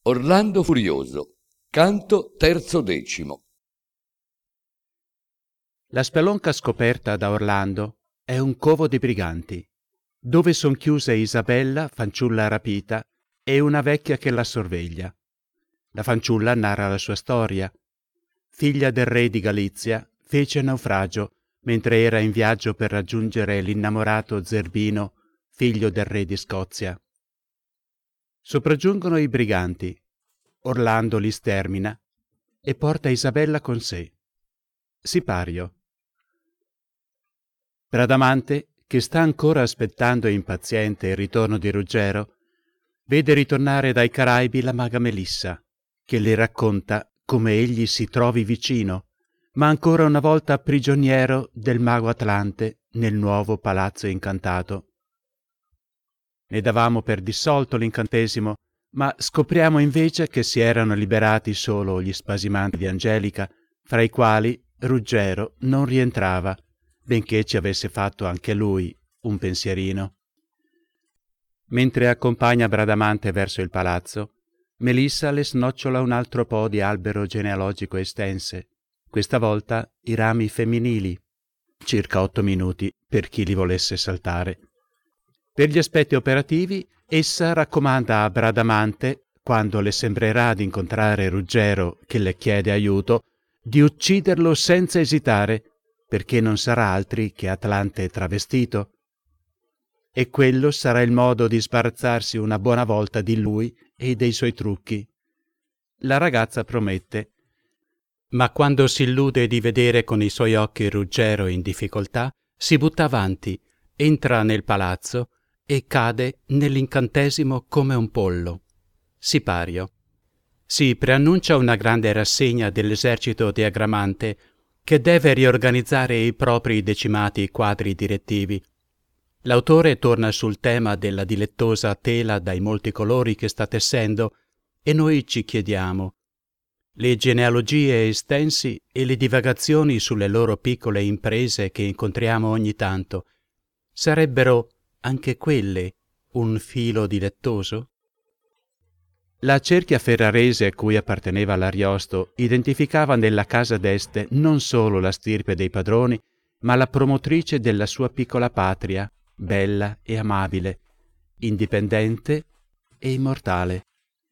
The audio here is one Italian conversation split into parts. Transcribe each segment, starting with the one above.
Orlando Furioso, canto 13. La spelonca scoperta da Orlando è un covo di briganti, dove son chiuse Isabella, fanciulla rapita, e una vecchia che la sorveglia. La fanciulla narra la sua storia. Figlia del re di Galizia, fece naufragio mentre era in viaggio per raggiungere l'innamorato Zerbino, figlio del re di Scozia. Sopraggiungono i briganti. Orlando li stermina e porta Isabella con sé. Sipario. Bradamante, che sta ancora aspettando impaziente il ritorno di Ruggero, vede ritornare dai Caraibi la maga Melissa, che le racconta come egli si trovi vicino, ma ancora una volta prigioniero del mago Atlante nel nuovo palazzo incantato. Ne davamo per dissolto l'incantesimo, ma scopriamo invece che si erano liberati solo gli spasimanti di Angelica, fra i quali Ruggero non rientrava, benché ci avesse fatto anche lui un pensierino. Mentre accompagna Bradamante verso il palazzo, Melissa le snocciola un altro po' di albero genealogico estense, questa volta i rami femminili, circa 8 minuti per chi li volesse saltare. Per gli aspetti operativi, essa raccomanda a Bradamante, quando le sembrerà di incontrare Ruggero che le chiede aiuto, di ucciderlo senza esitare, perché non sarà altri che Atlante travestito. E quello sarà il modo di sbarazzarsi una buona volta di lui e dei suoi trucchi. La ragazza promette, ma quando si illude di vedere con i suoi occhi Ruggero in difficoltà, si butta avanti, entra nel palazzo e cade nell'incantesimo come un pollo. Sipario. Si preannuncia una grande rassegna dell'esercito di Agramante che deve riorganizzare i propri decimati quadri direttivi. L'autore torna sul tema della dilettosa tela dai molti colori che sta tessendo e noi ci chiediamo: le genealogie estensi e le divagazioni sulle loro piccole imprese che incontriamo ogni tanto sarebbero anche quelle un filo dilettoso? La cerchia ferrarese a cui apparteneva l'Ariosto identificava nella casa d'Este non solo la stirpe dei padroni, ma la promotrice della sua piccola patria, bella e amabile, indipendente e immortale.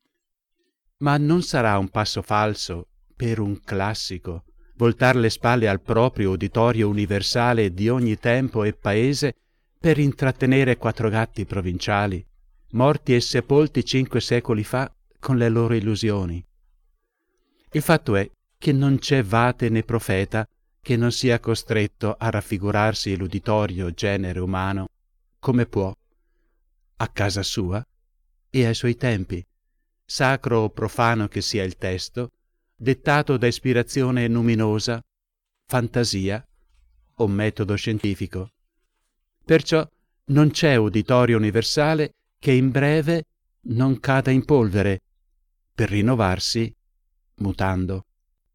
Ma non sarà un passo falso per un classico voltar le spalle al proprio uditorio universale di ogni tempo e paese per intrattenere 4 gatti provinciali, morti e sepolti 5 secoli fa con le loro illusioni. Il fatto è che non c'è vate né profeta che non sia costretto a raffigurarsi l'uditorio genere umano come può, a casa sua e ai suoi tempi, sacro o profano che sia il testo, dettato da ispirazione luminosa, fantasia o metodo scientifico. Perciò non c'è uditorio universale che in breve non cada in polvere, per rinnovarsi mutando.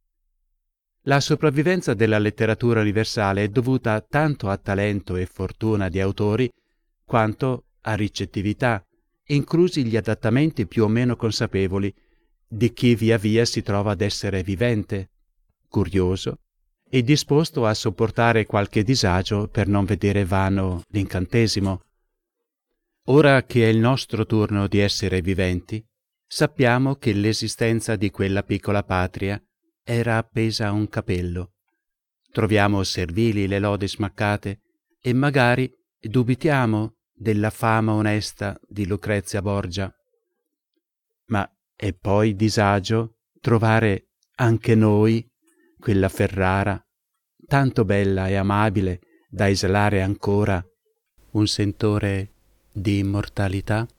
La sopravvivenza della letteratura universale è dovuta tanto a talento e fortuna di autori quanto a ricettività, inclusi gli adattamenti più o meno consapevoli di chi via via si trova ad essere vivente, curioso e disposto a sopportare qualche disagio per non vedere vano l'incantesimo. Ora che è il nostro turno di essere viventi, sappiamo che l'esistenza di quella piccola patria era appesa a un capello. Troviamo servili le lodi smaccate e magari dubitiamo della fama onesta di Lucrezia Borgia. Ma è poi disagio trovare anche noi quella Ferrara, tanto bella e amabile da esalare ancora un sentore di immortalità?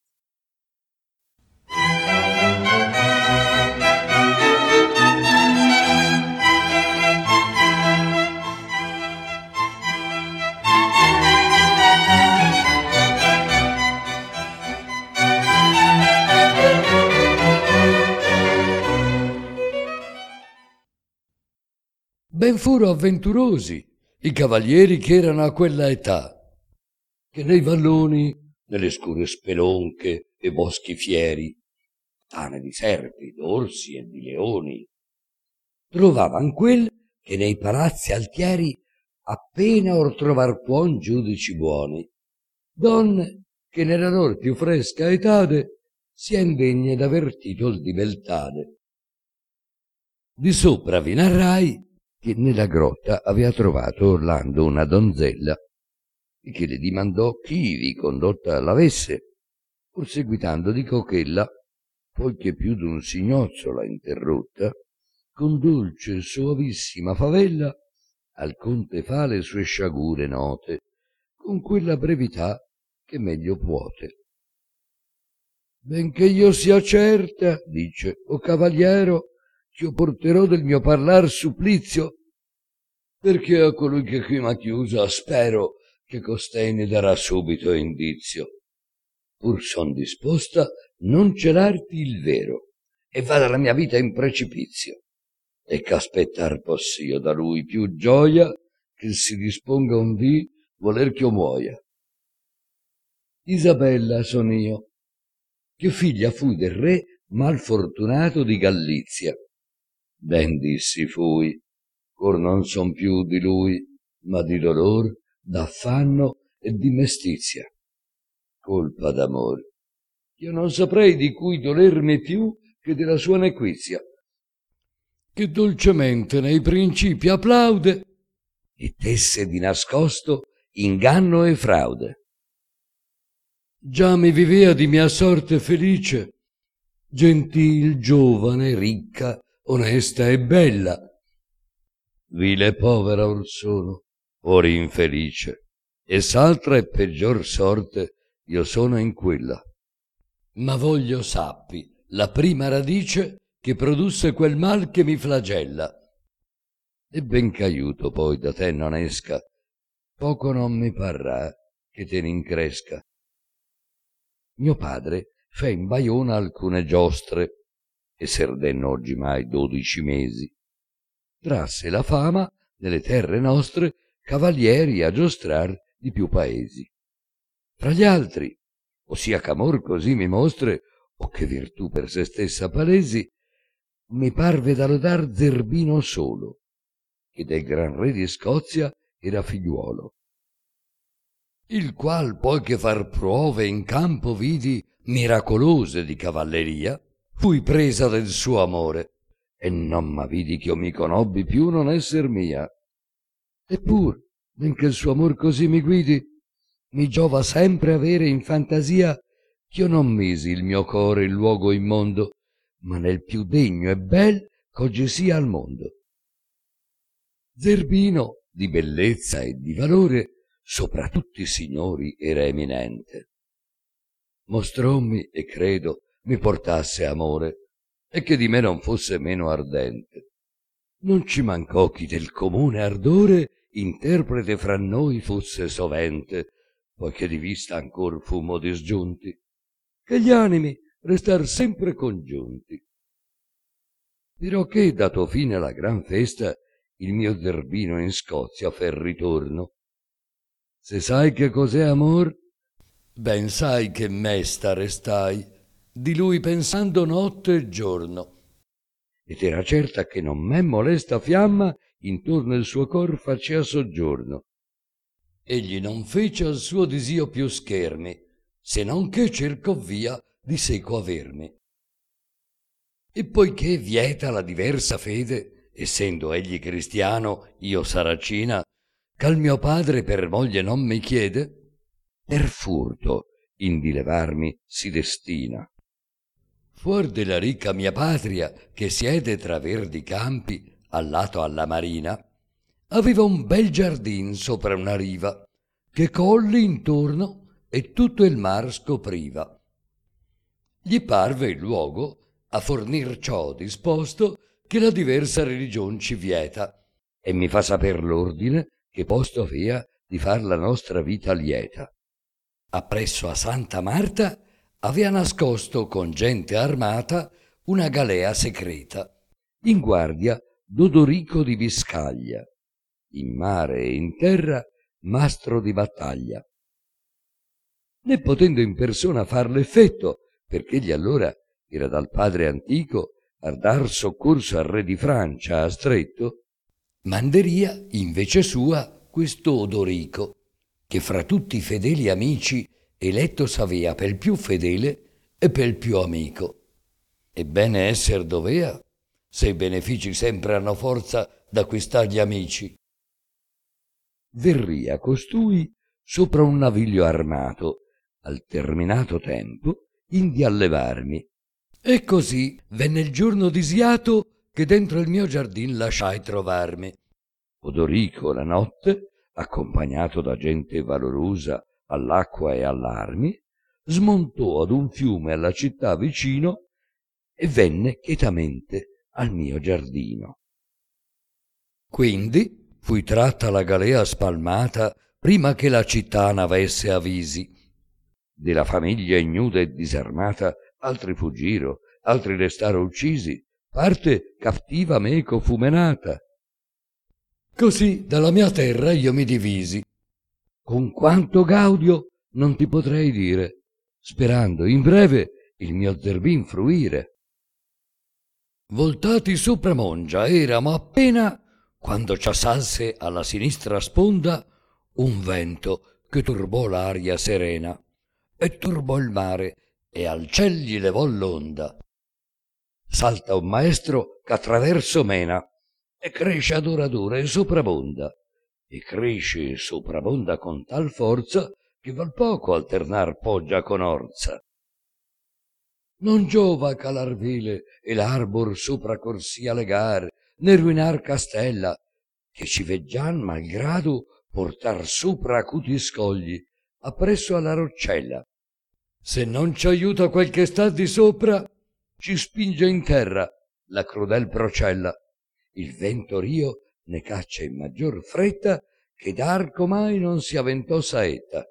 Ben furo avventurosi i cavalieri che erano a quella età, che nei valloni, nelle scure spelonche e boschi fieri, tane di serpi, d'orsi e di leoni. Trovavan quel che nei palazzi altieri appena or trovar puon giudici buoni, donne che nella lor più fresca etade sien degne d'aver titol di beltade. Di sopra vi narrai che nella grotta avea trovato Orlando una donzella e che le dimandò chi vi condotta l'avesse, pur seguitando dico ch'ella, poiché più d'un signozzo l'ha interrotta, con dolce e soavissima favella al conte fa le sue sciagure note, con quella brevità che meglio puote. Benché io sia certa, dice, o cavaliero, ch'io porterò del mio parlar supplizio, perché a colui che qui m'ha chiusa spero che costei ne darà subito indizio. Pur son disposta non celarti il vero, e vada la mia vita in precipizio, e ch'aspettar possio da lui più gioia che si disponga un dì voler ch'io muoia. Isabella son io, che figlia fui del re malfortunato di Galizia. Ben dissi fui, or non son più di lui, ma di dolor, d'affanno e di mestizia. Colpa d'amor, io non saprei di cui dolermi più che della sua nequizia, che dolcemente nei principi applaude e tesse di nascosto inganno e fraude. Già mi vivea di mia sorte felice, gentil, giovane, ricca, onesta e bella. Vile e povera or sono, or infelice, e s'altra e peggior sorte io sono in quella. Ma voglio sappi la prima radice che produsse quel mal che mi flagella. E ben ch'aiuto poi da te non esca, poco non mi parrà che te n'incresca. Mio padre fe in Baiona alcune giostre, e serdenno oggimai 12 mesi. Trasse la fama nelle terre nostre cavalieri a giostrar di più paesi. Fra gli altri, ossia ch'amor così mi mostre, o che virtù per se stessa palesi, mi parve da lodar Zerbino solo, che del gran re di Scozia era figliuolo, il qual poi che far prove in campo vidi miracolose di cavalleria, fui presa del suo amore, e non m'avidi ch'io mi conobbi più non esser mia. Eppur, benché il suo amor così mi guidi, mi giova sempre avere in fantasia ch'io non misi il mio core in luogo immondo, ma nel più degno e bel c'oggi sia al mondo. Zerbino di bellezza e di valore sopra tutti i signori era eminente. Mostrommi, e credo, mi portasse amore, e che di me non fosse meno ardente. Non ci mancò chi del comune ardore interprete fra noi fosse sovente, poiché di vista ancor fummo disgiunti, che gli animi restar sempre congiunti. Dirò che, dato fine alla gran festa, il mio Zerbino in Scozia fe ritorno. Se sai che cos'è amor, ben sai che mesta restai, di lui pensando notte e giorno, ed era certa che non men molesta fiamma intorno il suo cor facea soggiorno. Egli non fece al suo disio più schermi, se non che cercò via di seco avermi. E poiché vieta la diversa fede, essendo egli cristiano, io saracina, ch'al mio padre per moglie non mi chiede, per furto in di levarmi si destina. Fuor della ricca mia patria, che siede tra verdi campi, al lato alla marina, aveva un bel giardin sopra una riva, che colli intorno e tutto il mar scopriva. Gli parve il luogo a fornir ciò disposto che la diversa religion ci vieta, e mi fa saper l'ordine che posto avea di far la nostra vita lieta. Appresso a Santa Marta avea nascosto con gente armata una galea secreta, in guardia d'Odorico di Biscaglia, in mare e in terra mastro di battaglia. Ne potendo in persona far l'effetto, perché egli allora era dal padre antico a dar soccorso al re di Francia a stretto, manderia invece sua questo Odorico, che fra tutti i fedeli amici eletto s'avea pel più fedele e pel più amico. E bene esser dovea, se i benefici sempre hanno forza d'acquistar gli amici. Verria costui sopra un naviglio armato, al terminato tempo, indi a levarmi. E così venne il giorno disiato che dentro il mio giardin lasciai trovarmi. Odorico la notte, accompagnato da gente valorosa all'acqua e all'armi, smontò ad un fiume alla città vicino e venne chetamente al mio giardino. Quindi fui tratta la galea spalmata prima che la città n'avesse avisi. Della famiglia ignuda e disarmata altri fuggiro, altri restaro uccisi, parte cattiva meco fu menata. Così dalla mia terra io mi divisi, con quanto gaudio non ti potrei dire, sperando in breve il mio zerbin fruire. Voltati sopra Mongia eramo appena quando ci assalse alla sinistra sponda un vento che turbò l'aria serena e turbò il mare e al ciel gli levò l'onda. Salta un maestro ch'attraverso mena e cresce ad ora e soprabonda, e cresce e soprabonda con tal forza che val poco alternar poggia con orza. Non giova calar vele e l'arbor sopra corsia legar, né ruinar castella, che ci veggian malgrado portar sopra acuti scogli, appresso alla roccella. Se non ci aiuta quel che sta di sopra, ci spinge in terra la crudel procella. Il vento rio ne caccia in maggior fretta che d'arco mai non si aventò saetta.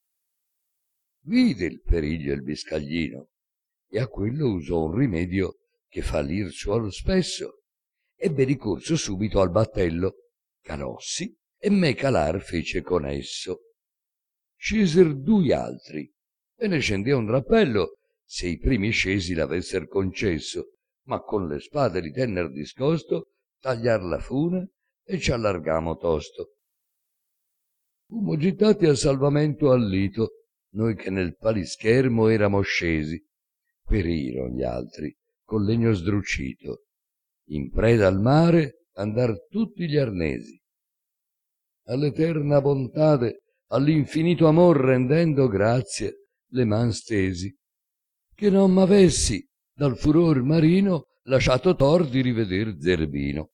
Vide il periglio il biscaglino e a quello usò un rimedio che fa lir suol spesso. Ebbe ricorso subito al battello, calossi e me calar fece con esso. Sceser due altri e ne scendea un drappello se i primi scesi l'avesser concesso, ma con le spade li tenner discosto, tagliar la fune e ci allargamo tosto. Fummo gittati a salvamento al lito, noi che nel palischermo eramo scesi. Perirono gli altri col legno sdrucito, in preda al mare andar tutti gli arnesi. All'eterna bontade, all'infinito amor rendendo grazie, le man stesi, che non m'avessi dal furor marino lasciato tor di riveder Zerbino.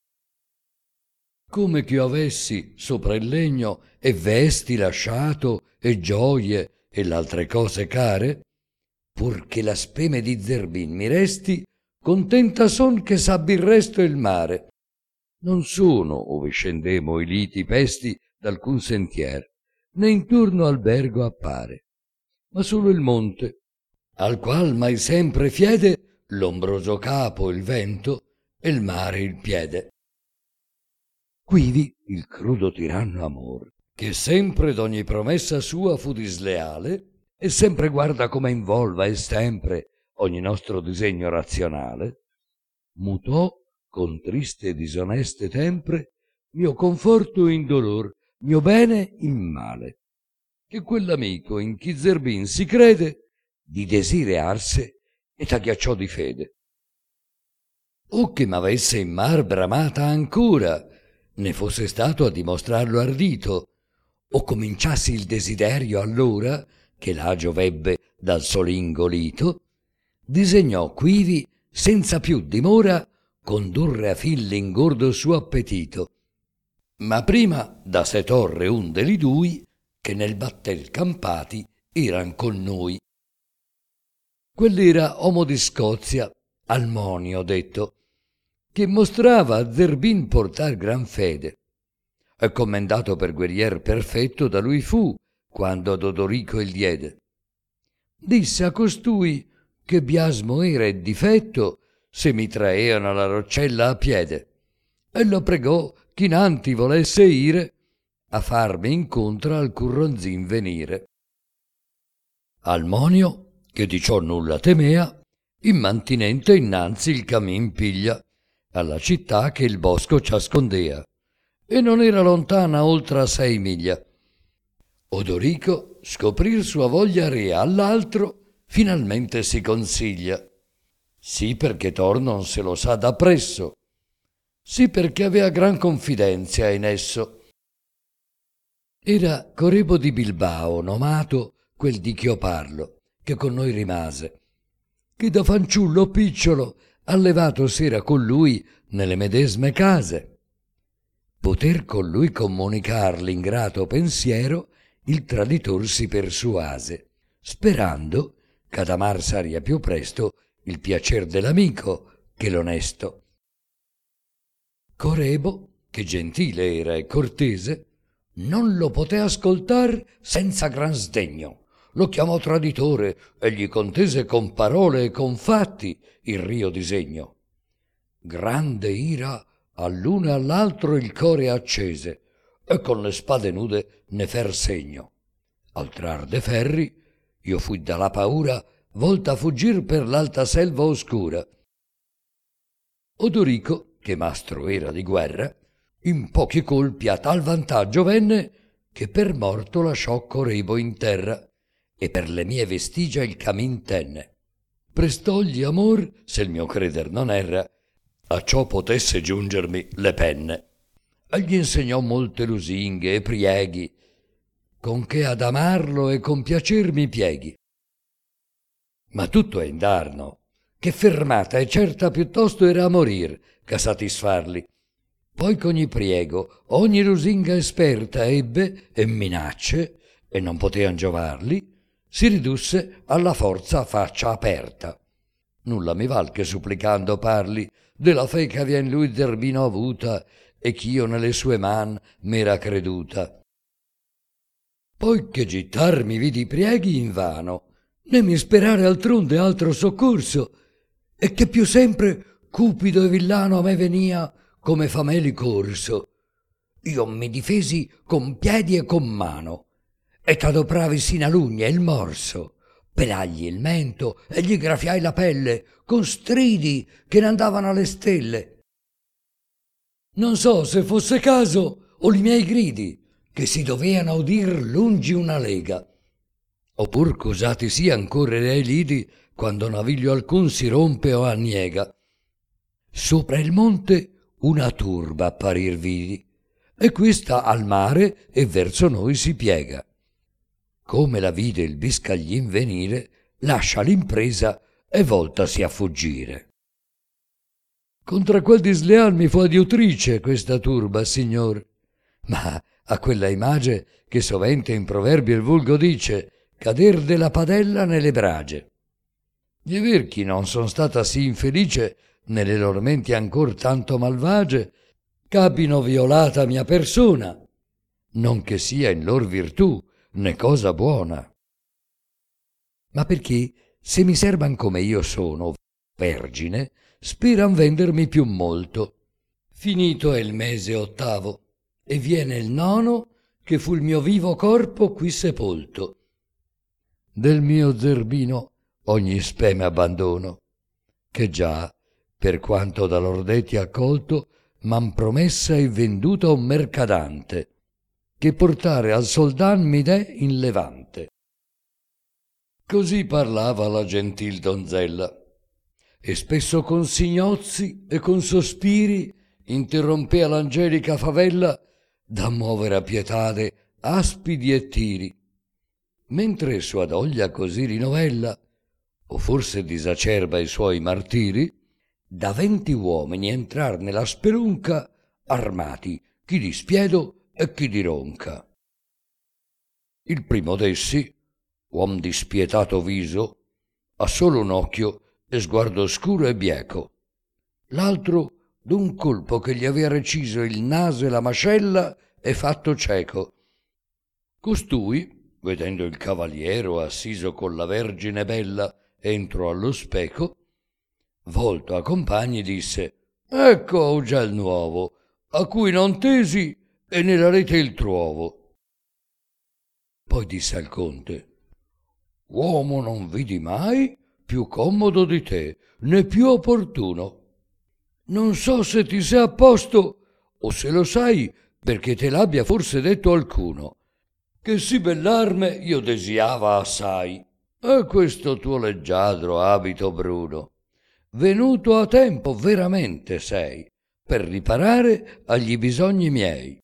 Come che io avessi sopra il legno e vesti lasciato e gioie e l'altre cose care, purché la speme di Zerbin mi resti, contenta son che sabbi il resto e il mare. Non sono, ove scendemo i liti pesti d'alcun sentier, né intorno albergo appare, ma solo il monte, al qual mai sempre fiede l'ombroso capo il vento e il mare il piede. Quivi il crudo tiranno amor, che sempre d'ogni promessa sua fu disleale, e sempre guarda come involva e sempre ogni nostro disegno razionale, mutò con triste e disoneste tempre mio conforto in dolor, mio bene in male, che quell'amico in chi Zerbin si crede di desire arse e t'agghiacciò di fede. O che m'avesse in mar bramata ancora, ne fosse stato a dimostrarlo ardito, o cominciassi il desiderio allora, che l'agio vebbe dal solingo lito, disegnò quivi senza più dimora condurre a fin l'ingordo suo appetito. Ma prima da se torre un deli dui, che nel battel campati eran con noi. Quell'era omo di Scozia, Almonio detto, che mostrava a Zerbin portar gran fede, e commendato per guerrier perfetto da lui fu, quando ad Odorico il diede. Disse a costui che biasmo era e difetto se mi traeano la roccella a piede, e lo pregò ch'inanti volesse ire a farmi incontra al curronzin venire. Almonio, che di ciò nulla temea, immantinente innanzi il camin piglia, alla città che il bosco c'ascondea, e non era lontana oltre a 6 miglia. Odorico scoprir sua voglia rea all'altro finalmente si consiglia, sì perché Tor non se lo sa da presso, sì perché avea gran confidenza in esso. Era Corebo di Bilbao, nomato quel di ch'io parlo, che con noi rimase, che da fanciullo picciolo allevato s'era con lui nelle medesme case. Poter con lui comunicar l'ingrato pensiero, il traditor si persuase, sperando ch'ad amar saria più presto il piacer dell'amico che l'onesto. Corebo, che gentile era e cortese, non lo poté ascoltar senza gran sdegno. Lo chiamò traditore e gli contese con parole e con fatti il rio disegno. Grande ira all'uno e all'altro il core accese e con le spade nude ne fer segno. Al trar de ferri io fui dalla paura volta a fuggir per l'alta selva oscura. Odorico, che mastro era di guerra, in pochi colpi a tal vantaggio venne che per morto lasciò Corebo in terra e per le mie vestigia il camin tenne. Prestògli amor, se il mio creder non erra, a ciò potesse giungermi le penne. Egli insegnò molte lusinghe e prieghi, con che ad amarlo e compiacer mi pieghi. Ma tutto è indarno, che fermata e certa piuttosto era a morir che a satisfarli. Poi ch'ogni priego, ogni lusinga esperta ebbe e minacce, e non potean giovarli, si ridusse alla forza a faccia aperta. Nulla mi val che supplicando parli della fe che avea in lui Zerbino avuta e ch'io nelle sue man m'era creduta. Poi che gittar mi vidi prieghi invano, né mi sperare altronde altro soccorso, e che più sempre cupido e villano a me venia come fameli corso. Io mi difesi con piedi e con mano, e t'adopravi sino all'ugne e il morso, pelagli il mento e gli graffiai la pelle con stridi che ne andavano alle stelle. Non so se fosse caso o li miei gridi, che si doveano udir lungi una lega, oppur cosati sia ancora ai lidi quando naviglio alcun si rompe o anniega. Sopra il monte una turba apparir vidi, e questa al mare e verso noi si piega. Come la vide il biscaglin venire, lascia l'impresa e voltasi a fuggire. Contra quel disleal mi fu adiutrice questa turba, signor, ma a quella image che sovente in proverbio il vulgo dice cader della padella nelle brage. Gli verchi non son stata sì infelice nelle lor menti ancor tanto malvagie ch'abbino violata mia persona, non che sia in lor virtù né cosa buona. Ma perché se mi serban come io sono, vergine, speran vendermi più molto. Finito è il mese ottavo, e viene il nono che fu il mio vivo corpo qui sepolto. Del mio Zerbino ogni speme abbandono, che già, per quanto da lor detti accolto, m'han promessa e venduta un mercadante, che portare al soldan mi dè in levante. Così parlava la gentil donzella, e spesso con signozzi e con sospiri interrompea l'angelica favella da muovere a pietade aspidi e tiri. Mentre sua doglia così rinovella, o forse disacerba i suoi martiri, da 20 uomini entrar nella spelunca armati, chi di spiedo e chi di ronca. Il primo d'essi, uom di spietato viso, ha solo un occhio e sguardo scuro e bieco. L'altro d'un colpo che gli avea reciso il naso e la mascella e fatto cieco. Costui, vedendo il cavaliero assiso con la Vergine bella entro allo speco, volto a compagni disse: ecco augel nuovo, a cui non tesi e nella rete il truovo. Poi disse al conte: uomo non vidi mai più comodo di te, né più opportuno. Non so se ti sei a posto, o se lo sai perché te l'abbia forse detto alcuno, che sì bell'arme io desiava assai, e questo tuo leggiadro abito bruno, venuto a tempo veramente sei, per riparare agli bisogni miei.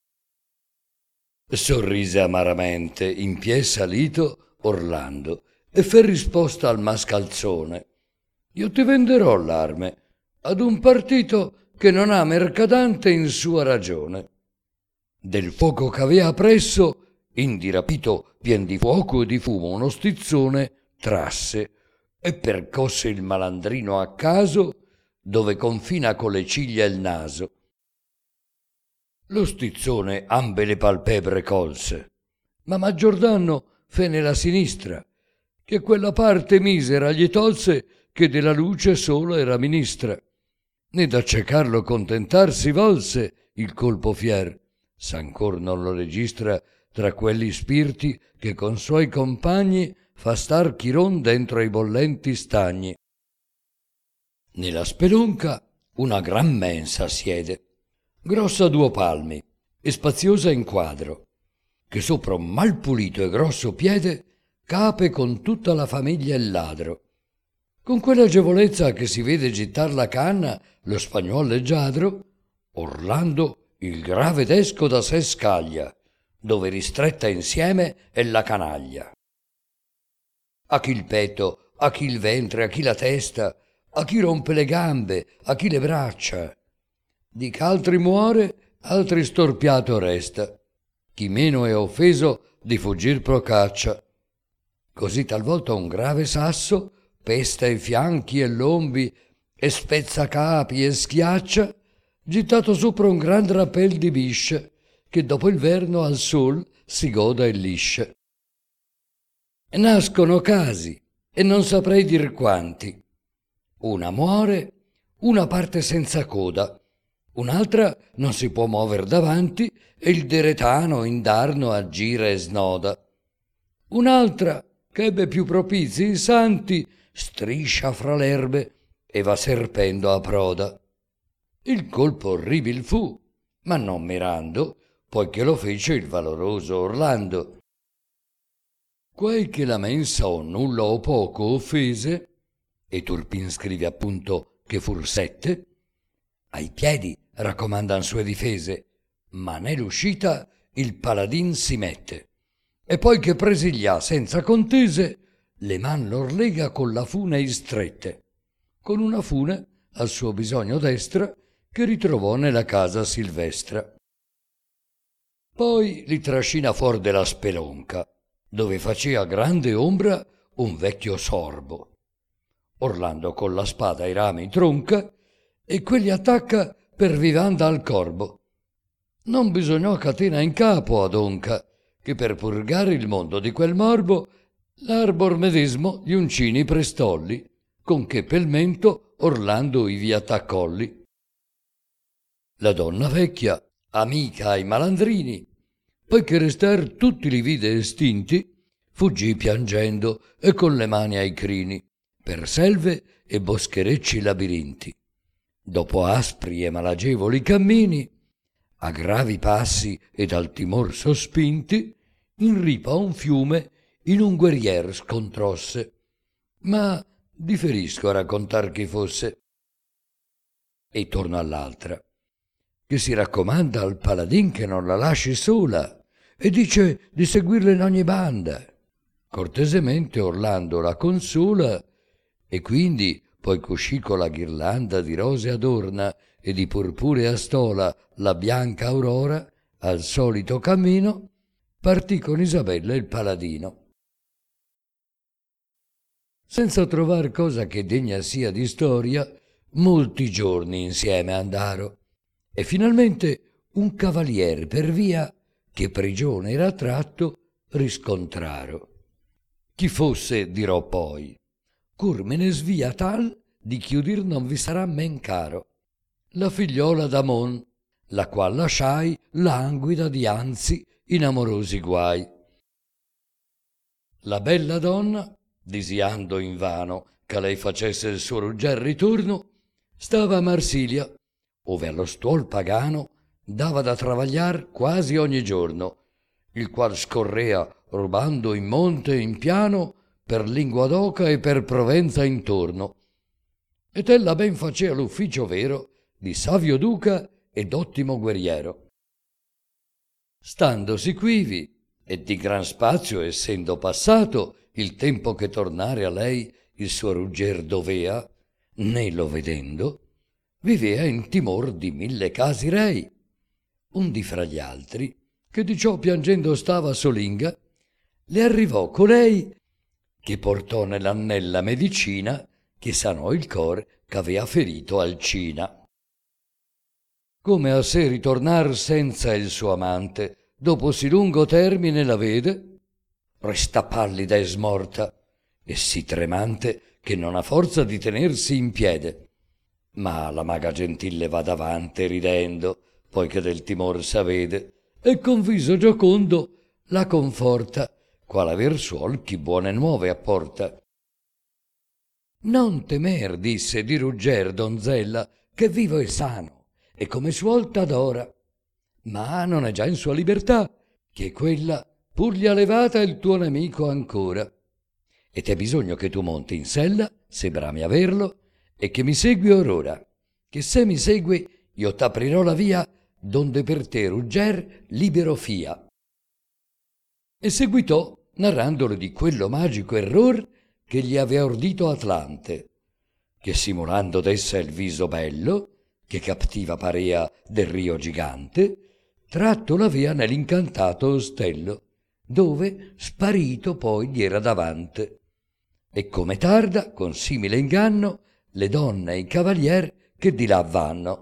Sorrise amaramente, in pie salito, Orlando, e fe risposta al mascalzone: io ti venderò l'arme ad un partito che non ha mercadante in sua ragione. Del fuoco ch'avea presso, indi rapito pien di fuoco e di fumo uno stizzone, trasse e percosse il malandrino a caso, dove confina con le ciglia il naso. Lo stizzone ambe le palpebre colse, ma maggior danno fe nella sinistra, che quella parte misera gli tolse che della luce solo era ministra. Né d'accecarlo contentarsi volse il colpo fier, s'ancor non lo registra tra quelli spirti che con suoi compagni fa star Chiron dentro ai bollenti stagni. Nella spelonca una gran mensa siede, grossa 2 palmi e spaziosa in quadro, che sopra un mal pulito e grosso piede cape con tutta la famiglia il ladro. Con quell'agevolezza che si vede gittar la canna lo spagnuol leggiadro, Orlando il grave desco da sé scaglia, dove ristretta insieme è la canaglia. A chi il petto, a chi il ventre, a chi la testa, a chi rompe le gambe, a chi le braccia. Di ch'altri muore, altri storpiato resta. Chi meno è offeso di fuggir procaccia. Così talvolta un grave sasso pesta i fianchi e lombi e spezza capi e schiaccia, gittato sopra un gran drapel di bisce, che dopo il verno al sol si goda e lisce. Nascono casi, e non saprei dir quanti. Una muore, una parte senza coda, un'altra non si può muover davanti e il deretano indarno aggira e snoda. Un'altra, che ebbe più propizi i santi, striscia fra l'erbe e va serpendo a proda. Il colpo orribil fu, ma non mirando, poiché lo fece il valoroso Orlando. Quai che la mensa o nulla o poco offese, e Turpin scrive appunto che fur 7, ai piedi raccomandan sue difese, ma nell'uscita il paladin si mette, e poi che presiglia senza contese, le man lor lega con la fune istrette, con una fune al suo bisogno destra che ritrovò nella casa silvestra. Poi li trascina fuor della spelonca, dove facea grande ombra un vecchio sorbo. Orlando con la spada i rami tronca e quelli attacca per vivanda al corbo. Non bisognò catena in capo adonca, che per purgare il mondo di quel morbo l'arbor medesmo gli uncini prestolli, con che pel mento Orlando ivi attaccolli. La donna vecchia, amica ai malandrini, poi che restar tutti li vide estinti, fuggì piangendo e con le mani ai crini, per selve e boscherecci labirinti. Dopo aspri e malagevoli cammini, a gravi passi ed al timor sospinti, in ripa a un fiume in un guerrier scontrosse. Ma differisco a raccontar chi fosse. E torno all'altra, che si raccomanda al paladin che non la lasci sola e dice di seguirla in ogni banda. Cortesemente Orlando la consola e quindi, poi c'uscì con la ghirlanda di rose adorna e di purpurea stola la bianca aurora, al solito cammino, partì con Isabella il paladino. Senza trovar cosa che degna sia di storia, molti giorni insieme andaro, e finalmente un cavalier per via, che prigione era tratto, riscontraro. Chi fosse, dirò poi, cur me ne svia tal, di chiudir non vi sarà men caro. La figliola d'Amon, la qual lasciai languida dianzi in amorosi guai. La bella donna, disiando invano che lei facesse il suo rugger ritorno, stava a Marsilia, ove allo stuol pagano dava da travagliar quasi ogni giorno, il qual scorrea rubando in monte e in piano per lingua d'oca e per Provenza intorno. Ed ella ben facea l'ufficio vero di savio duca ed ottimo guerriero. Standosi quivi, e di gran spazio essendo passato il tempo che tornare a lei il suo rugger dovea, né lo vedendo, vivea in timor di 1000 casi rei. Undi fra gli altri, che di ciò piangendo stava solinga, le arrivò colei che portò nell'annella medicina che sanò il cor ch'avea ferito Alcina. Come a sé ritornar senza il suo amante, dopo sì lungo termine la vede, resta pallida e smorta, e sì tremante che non ha forza di tenersi in piede. Ma la maga gentille va davante ridendo, poiché del timor s'avede, e con viso giocondo la conforta, qual aver suol chi buone nuove apporta. Non temer, disse di rugger donzella, che vivo e sano, e come suol t'adora, ma non è già in sua libertà, che quella pur gli ha levata il tuo nemico ancora. E t'è bisogno che tu monti in sella, se brami averlo, e che mi segui orora, che se mi segui io t'aprirò la via, donde per te rugger libero fia. E seguitò, narrandolo di quello magico error che gli avea ordito Atlante, che simulando d'essa il viso bello, che captiva parea del rio gigante, tratto l'avea nell'incantato ostello, dove sparito poi gli era davante. E come tarda, con simile inganno, le donne e i cavalier che di là vanno.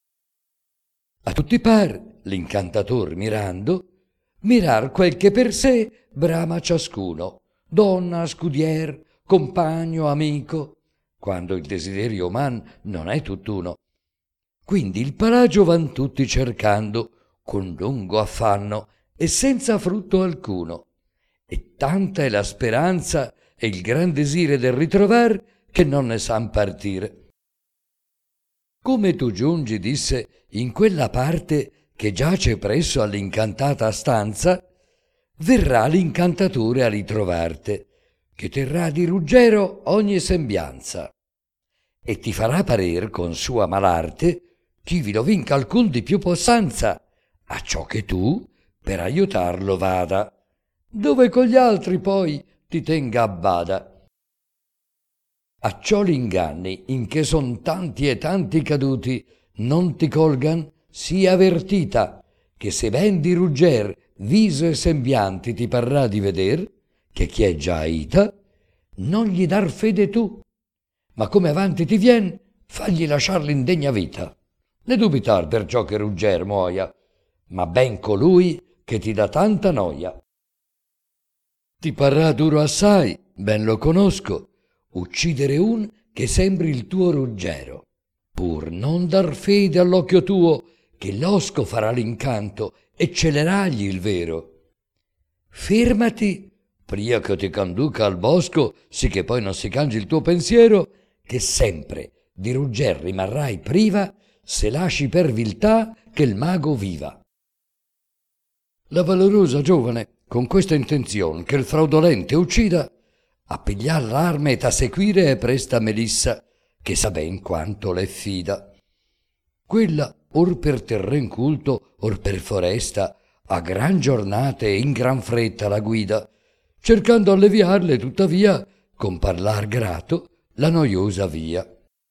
A tutti par, l'incantator mirando, mirar quel che per sé brama ciascuno, donna, scudier, compagno, amico, quando il desiderio uman non è tutt'uno. Quindi il palagio van tutti cercando, con lungo affanno e senza frutto alcuno. E tanta è la speranza e il gran desire del ritrovar che non ne san partire. Come tu giungi, disse, in quella parte che giace presso all'incantata stanza, verrà l'incantatore a ritrovarte, che terrà di ruggero ogni sembianza, e ti farà parer con sua malarte chi vi lo vinca alcun di più possanza, a ciò che tu per aiutarlo vada, dove con gli altri poi ti tenga a bada. A ciò l'inganni, in che son tanti e tanti caduti, non ti colgan, sii avvertita, che se ben di rugger viso e sembianti ti parrà di veder, che chi è già aita, non gli dar fede tu, ma come avanti ti vien, fagli lasciar l'indegna vita. Ne dubitar perciò che rugger muoia, ma ben colui che ti dà tanta noia. Ti parrà duro assai, ben lo conosco, uccidere un che sembri il tuo ruggero, pur non dar fede all'occhio tuo che l'osco farà l'incanto e celeragli il vero. Fermati, pria che ti conduca al bosco, sì che poi non si cangi il tuo pensiero, che sempre di rugger rimarrai priva se lasci per viltà che il mago viva. La valorosa giovane, con questa intenzione che il fraudolente uccida, a pigliar l'arme e a seguire è presta Melissa, che sa ben quanto le fida. Quella, or per terren culto, or per foresta, a gran giornate e in gran fretta la guida, cercando alleviarle tuttavia, con parlar grato, la noiosa via.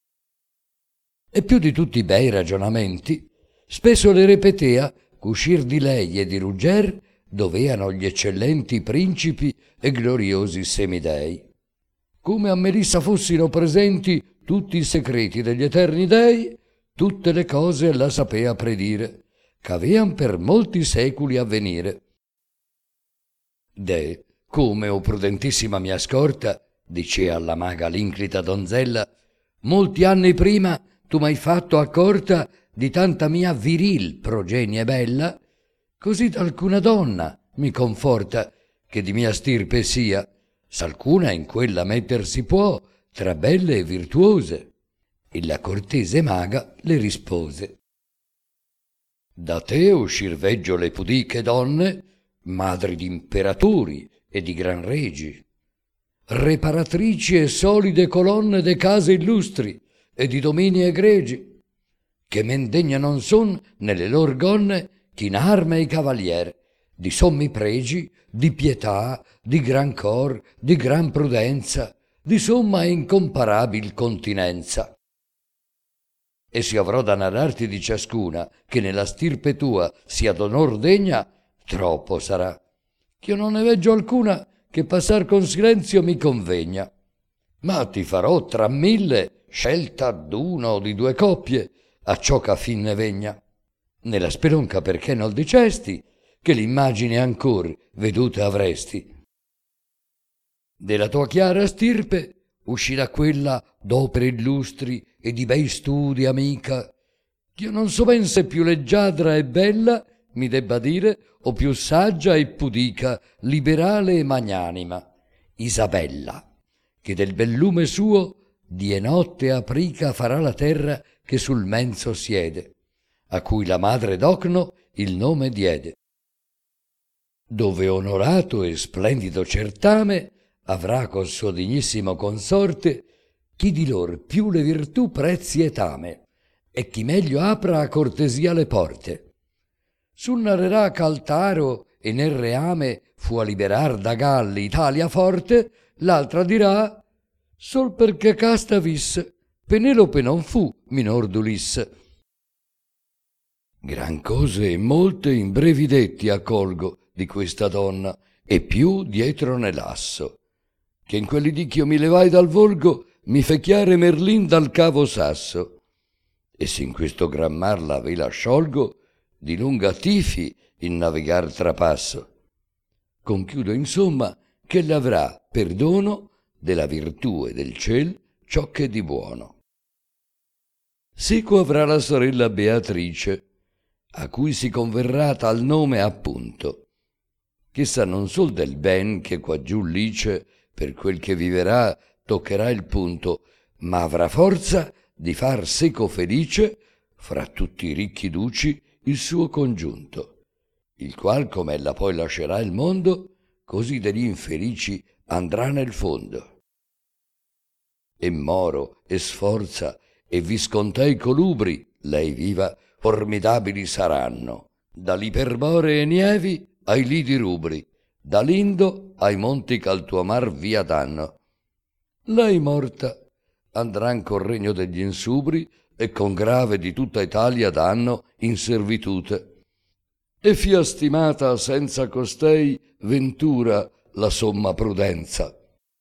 E più di tutti i bei ragionamenti, spesso le ripetea ch'uscir di lei e di rugger doveano gli eccellenti principi e gloriosi semidei. Come a Melissa fossero presenti tutti i secreti degli eterni dei, tutte le cose la sapea predire, ch'avean per molti secoli a venire. De, come, o prudentissima mia scorta, dicea alla maga l'inclita donzella, molti anni prima tu m'hai fatto accorta di tanta mia viril progenie bella, così d'alcuna donna mi conforta che di mia stirpe sia, s'alcuna in quella metter si può, tra belle e virtuose. E la cortese maga le rispose: da te uscir veggio le pudiche donne, madri d'imperatori e di gran regi, reparatrici e solide colonne de case illustri e di domini egregi, che men degna non son nelle lor gonne chi in arme i cavalier, di sommi pregi, di pietà, di gran cor, di gran prudenza, di somma e incomparabil continenza. E se avrò da narrarti di ciascuna che nella stirpe tua sia d'onor degna, troppo sarà, ch'io non ne veggio alcuna che passar con silenzio mi convegna. Ma ti farò tra 1000 scelta d'una o di 2 coppie, acciò che a fin ne vegna. Nella spelonca perché non dicesti, che l'immagine ancor vedute avresti. Della tua chiara stirpe uscirà quella d'opere illustri e di bei studi amica, ch'io non so ben se più leggiadra e bella mi debba dire, o più saggia e pudica, liberale e magnanima, Isabella, che del bel lume suo di e notte aprica farà la terra che sul menso siede, a cui la madre d'Ocno il nome diede, dove onorato e splendido certame avrà col suo dignissimo consorte chi di lor più le virtù prezzi e tame, e chi meglio apra a cortesia le porte. Sul narrerà ch'Altaro e nel reame fu a liberar da Galli Italia forte, l'altra dirà sol perché casta visse, Penelope non fu minor d'Ulisse. Gran cose e molte in brevi detti accolgo di questa donna, e più dietro ne lasso, che in quell'idì ch'io mi levai dal volgo mi fe chiare Merlin dal cavo sasso, e se in questo grammar la vela sciolgo, di lunga tifi in navigar trapasso. Conchiudo insomma che l'avrà perdono della virtù e del ciel ciò che di buono. Sico avrà la sorella Beatrice, a cui si converrà tal nome appunto, ch'essa non sol del ben che quaggiù lice per quel che viverà toccherà il punto, ma avrà forza di far seco felice fra tutti i ricchi duci il suo congiunto, il qual com'ella poi lascerà il mondo, così degli infelici andrà nel fondo. E Moro e Sforza e Viscontei colubri, lei viva, formidabili saranno, dall'Iperbore e Nievi ai lidi rubri, da Lindo ai monti ch'al tuo mar via danno. Lei morta andran col regno degli insubri e con grave di tutta Italia danno in servitute. E fia stimata senza costei ventura la somma prudenza.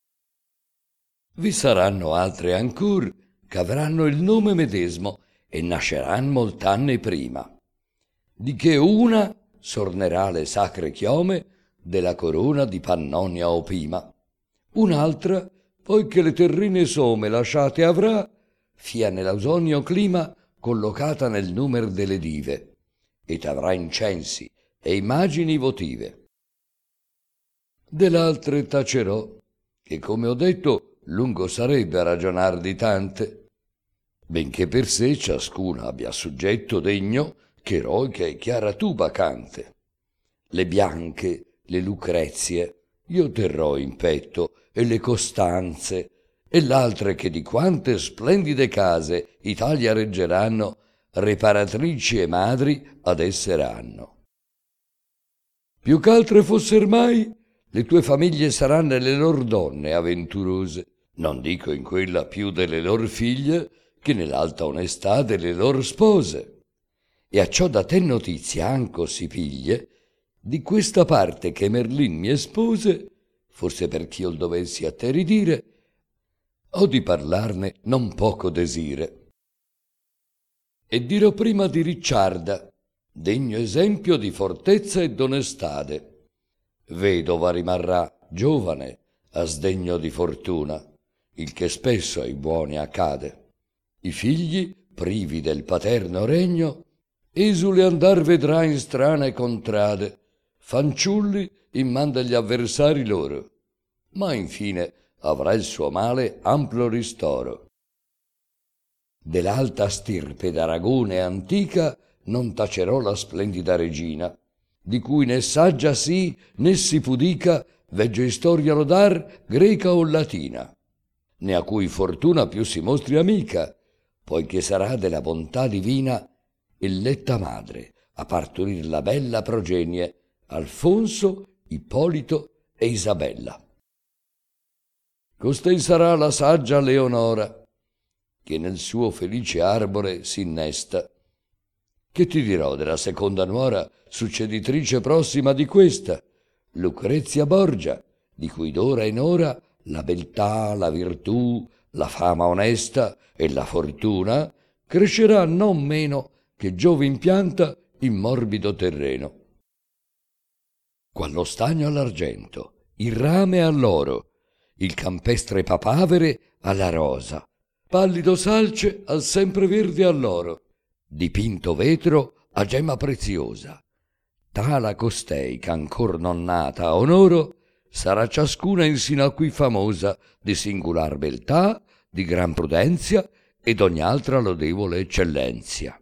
Vi saranno altre ancor ch'avranno il nome medesmo e nasceran molt'anni prima, di che una sornerà le sacre chiome della corona di Pannonia opima, un'altra, poiché le terrine some lasciate avrà, fia nell'ausonio clima collocata nel numer delle dive, ed avrà incensi e immagini votive. Dell'altre tacerò, che come ho detto lungo sarebbe a ragionar di tante, benché per sé ciascuna abbia suggetto degno che eroica e chiara tuba cante. Le bianche, le Lucrezie, io terrò in petto, e le Costanze, e l'altre che di quante splendide case Italia reggeranno, reparatrici e madri ad esseranno. Più ch'altre fosser mai, le tue famiglie saranno le lor donne avventurose, non dico in quella più delle lor figlie, che nell'alta onestà delle lor spose. E acciò da te notizia anco si piglie di questa parte che Merlin mi espose, forse perch'io il dovessi a te ridire, o di parlarne non poco desire. E dirò prima di Ricciarda, degno esempio di fortezza e d'onestade. Vedova rimarrà, giovane, a sdegno di fortuna, il che spesso ai buoni accade. I figli, privi del paterno regno, esule andar vedrà in strane contrade, fanciulli in man degli avversari loro, ma infine avrà il suo male amplo ristoro. Dell'alta stirpe d'Aragone antica non tacerò la splendida regina, di cui né saggia sì né si pudica veggio istoria lodar greca o latina, né a cui fortuna più si mostri amica, poiché sarà della bontà divina eletta madre a partorir la bella progenie Alfonso, Ippolito e Isabella. Costei sarà la saggia Leonora, che nel suo felice arbore s'innesta. Che ti dirò della seconda nuora, succeditrice prossima di questa, Lucrezia Borgia, di cui d'ora in ora la beltà, la virtù, la fama onesta e la fortuna crescerà non meno che giovin pianta in morbido terreno. Qual lo stagno all'argento, il rame all'oro, il campestre papavere alla rosa, pallido salce al sempreverde all'oro, dipinto vetro a gemma preziosa. Tala costei ch'ancor non nata a onoro sarà ciascuna insino a cui famosa di singular beltà, di gran prudenzia ed ogni altra lodevole eccellenzia.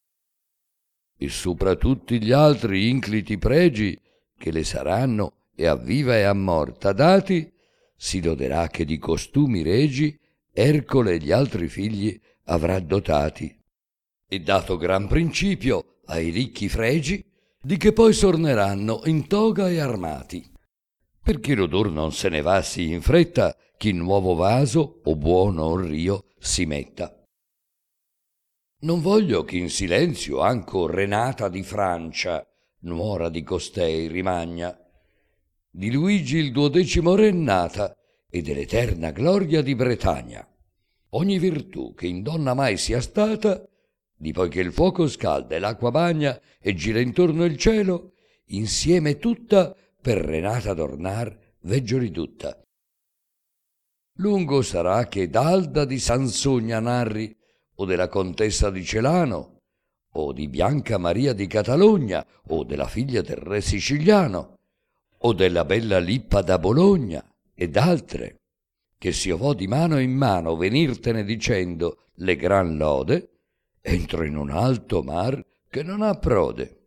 E sopra tutti gli altri incliti pregi che le saranno e a viva e a morta dati, si loderà che di costumi regi Ercole e gli altri figli avrà dotati, e dato gran principio ai ricchi fregi, di che poi sorneranno in toga e armati, perché l'odor non se ne va sì in fretta chi nuovo vaso o buono o rio si metta. Non voglio che in silenzio anco Renata di Francia, nuora di costei, rimagna. Di Luigi il 12° re è nata e dell'eterna gloria di Bretagna. Ogni virtù che in donna mai sia stata, di poi che il fuoco scalda e l'acqua bagna e gira intorno il cielo, insieme tutta per Renata adornar veggio ridutta. Lungo sarà che d'Alda di Sansogna narri, o della contessa di Celano, o di Bianca Maria di Catalogna, o della figlia del re siciliano, o della bella Lippa da Bologna, ed altre, che si ovò di mano in mano venirtene dicendo le gran lode, entro in un alto mar che non ha prode.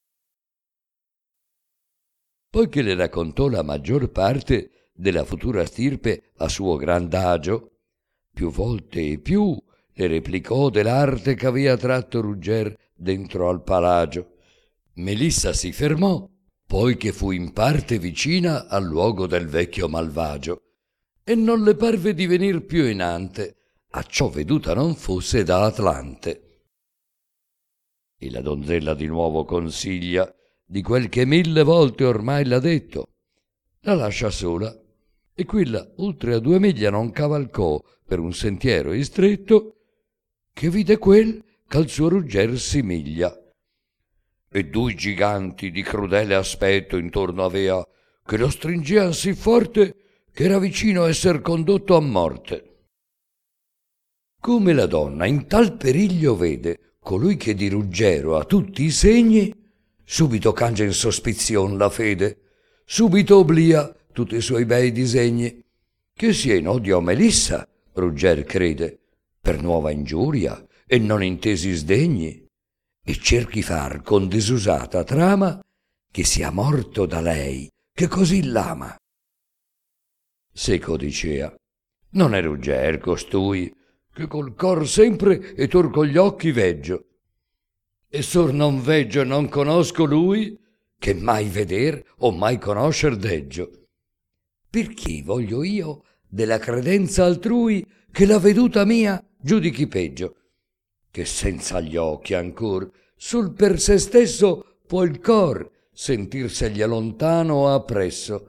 Poi che le raccontò la maggior parte della futura stirpe a suo grand'agio, più volte e più le replicò dell'arte ch'avea tratto Rugger dentro al palagio. Melissa si fermò, poi che fu in parte vicina al luogo del vecchio malvagio, e non le parve di venir più inante, acciò veduta non fosse da Atlante. E la donzella di nuovo consiglia di quel che 1000 volte ormai l'ha detto. La lascia sola, e quella oltre a 2 miglia non cavalcò per un sentiero istretto, che vide quel ch'al suo Rugger simiglia. E 2 giganti di crudele aspetto intorno avea, che lo stringean sì forte che era vicino a esser condotto a morte. Come la donna in tal periglio vede colui che di Ruggero ha tutti i segni, subito cangia in sospizion la fede, subito oblia tutti i suoi bei disegni, che sia in odio a Melissa, Rugger crede, per nuova ingiuria e non intesi sdegni, e cerchi far con disusata trama che sia morto da lei che così l'ama. Seco dicea, non è Rugger costui, che col cor sempre e tor con gli occhi veggio, e sor non veggio e non conosco lui, che mai veder o mai conoscer deggio. Perché voglio io della credenza altrui che la veduta mia giudichi peggio, che senza gli occhi ancor sul per se stesso può il cor sentirsegli a lontano o appresso.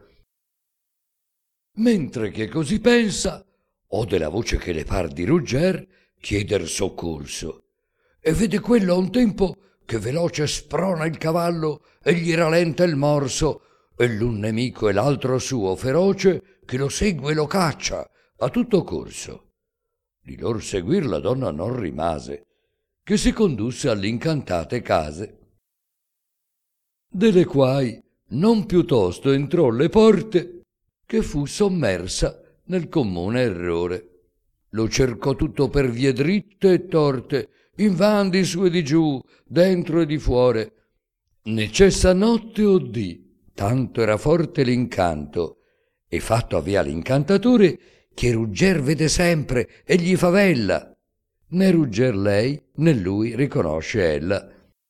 Mentre che così pensa, o della voce che le par di Rugger chieder soccorso, e vede quello a un tempo che veloce sprona il cavallo e gli ralenta il morso, e l'un nemico e l'altro suo feroce che lo segue e lo caccia a tutto corso. Di lor seguir la donna non rimase, che si condusse all'incantate case, delle quai non più tosto entrò le porte, che fu sommersa nel comune errore. Lo cercò tutto per vie dritte e torte, invan di su e di giù, dentro e di fuore. Né cessa notte o dì, tanto era forte l'incanto, e fatto avea l'incantatore che rugger vede sempre e gli favella. Né rugger lei, né lui riconosce ella.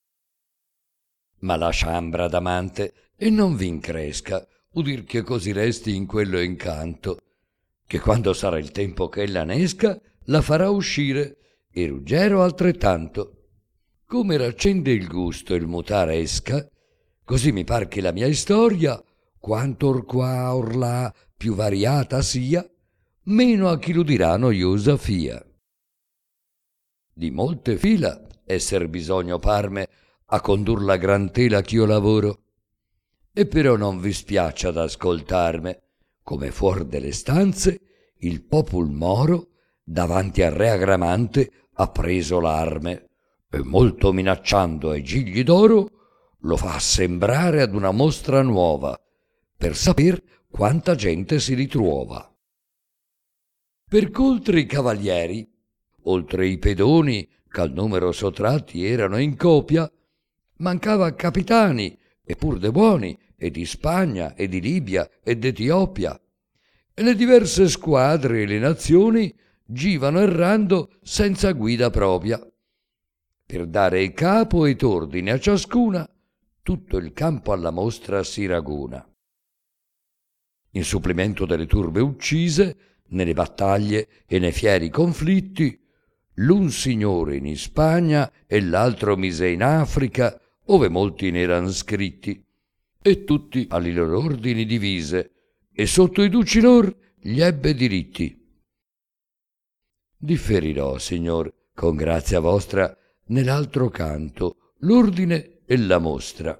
Ma lascia ambra d'amante e non v'incresca, udir che così resti in quello incanto, che quando sarà il tempo che ella nesca, la farà uscire, e Ruggero altrettanto. Come raccende il gusto il mutar esca, così mi par che la mia istoria, quanto or qua or là più variata sia, meno a chi lo dirà noiosa fia. Di molte fila esser bisogno parme a condur la gran tela ch'io lavoro, e però non vi spiaccia ad ascoltarme, come fuor delle stanze il popul moro davanti al re Agramante ha preso l'arme, e molto minacciando ai gigli d'oro lo fa sembrare ad una mostra nuova, per saper quanta gente si ritruova. Perch'oltre i cavalieri, oltre i pedoni ch'al numero sottratti erano in copia, mancava capitani, e pur de buoni, e di Spagna, e di Libia, e d'Etiopia, e le diverse squadre e le nazioni givano errando senza guida propria. Per dare il capo ed ordine a ciascuna, tutto il campo alla mostra si raguna. In supplemento delle turbe uccise, nelle battaglie e nei fieri conflitti, l'un signore in Ispagna e l'altro mise in Africa, ove molti ne eran scritti, e tutti alli loro ordini divise, e sotto i duci lor gli ebbe diritti. Differirò, signor, con grazia vostra, nell'altro canto, l'ordine e la mostra.